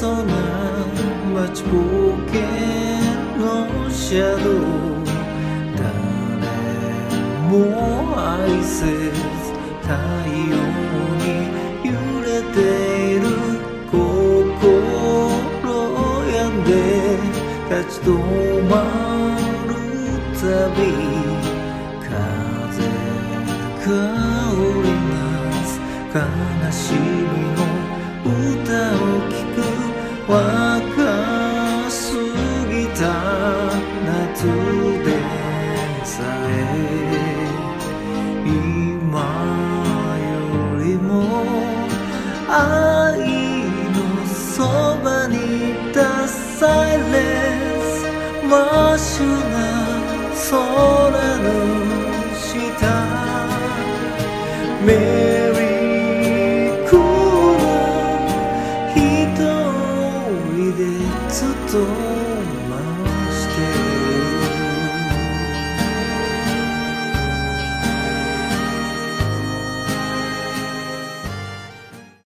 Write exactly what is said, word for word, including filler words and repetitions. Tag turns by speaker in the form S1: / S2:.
S1: そな待ちぼうけのシャドウ誰も愛せず太陽に揺れている心病んで立ち止まるたび風が織りなす悲しみの歌を聴く若すぎた夏でさえ今よりも愛のそばにいたサイレンス真っ白な空の下メリークーラー一人でずっと